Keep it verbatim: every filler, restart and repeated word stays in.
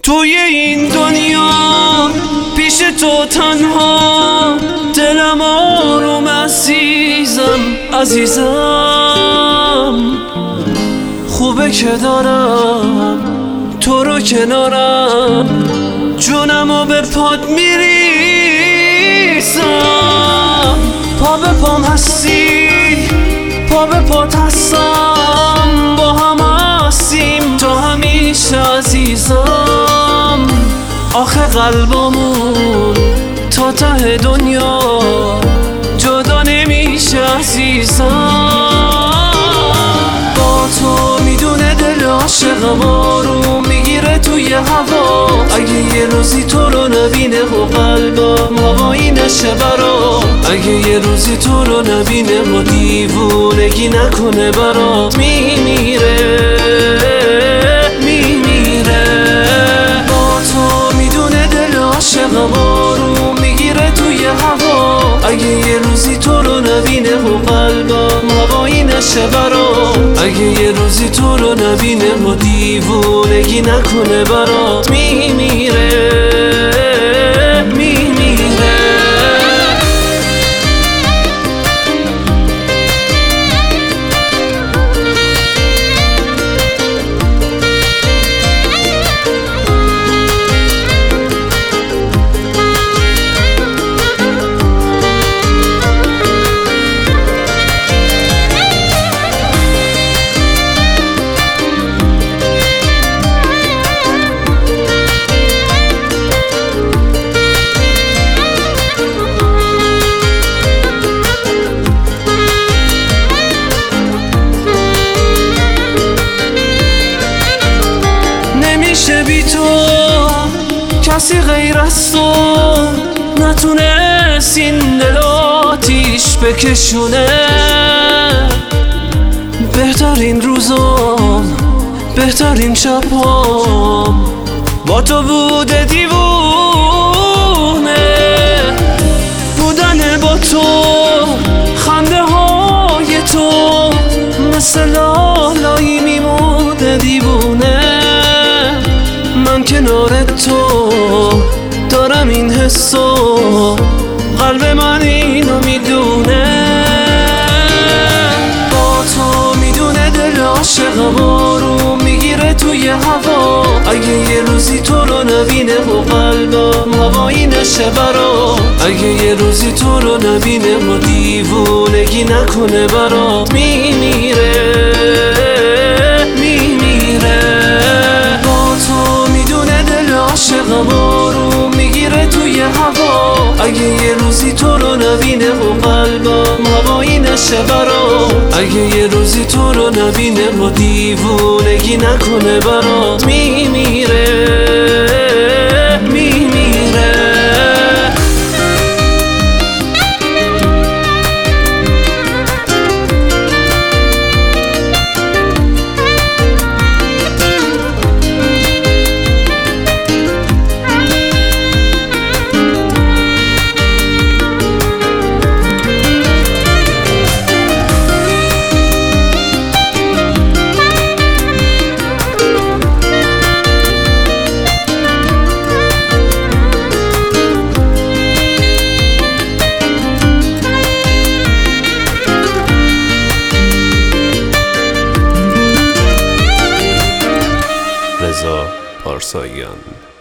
توی این دنیا پیش تو تنها دلم آروم عزیزم عزیزم خوبه که دارم تو رو کنارم جونمو به پات میریزم پا به پام هستی پا به پات هستم با هم هستیم تا همیشه عزیزم آخه قلبمون تا ته دنیا جدا نمیشه عزیزم با تو میدونه دل عاشقم آروم میگیره توی هوا اگه یه روزی تو رو نبینه و قلبم هوایی نشه برام اگه یه روزی تو رو نبینه و دیوونگی نکنه برام میمیره میمیره با تو میدونه دل عاشقم آروم میگیره توی هوا اگه یه روزی تو رو نبینه و قلبم هوایی نشه برام اگه یه روزی تو رو نبینه و دیوونگی نکنه برات میمیره میمیره نمیشه بی تو کسی غیر از تو نتونست این دل آتیش بکشونه بهترین روزام بهترین شبام با تو بوده دیوونه بودن با تو خنده های تو مثل لالایی میموده دیوونه من کنار تو دارم این حسو قلب من اینو میدونه با تو میدونه دل عاشقم آروم میگیره توی هوا اگه یه روزی تو رو نبینه و قلبم هوایی نشه برام اگه یه روزی تو رو نبینه و دیوونگی نکنه برام میمیره عاشقم آروم میگیره توی هوا اگه یه روزی تو رو نبینه و قلبم هوایی نشه برام اگه یه روزی تو رو نبینه و دیوونگی نکنه برات میمیره میمیره رضا پارساییان.